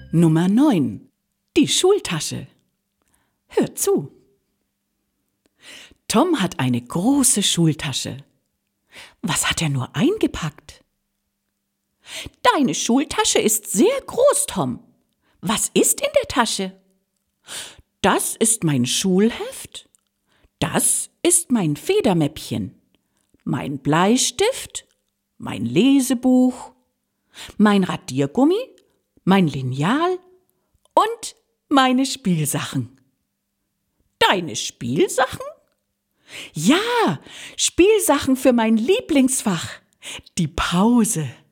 Nummer 9. Die Schultasche. Hör zu. Tom hat eine große Schultasche. Was hat er nur eingepackt? Deine Schultasche ist sehr groß, Tom. Was ist in der Tasche? Das ist mein Schulheft. Das ist mein Federmäppchen. Mein Bleistift. Mein Lesebuch. Mein Radiergummi. Mein Lineal. Und meine Spielsachen. Deine Spielsachen? Ja, Spielsachen für mein Lieblingsfach, die Pause.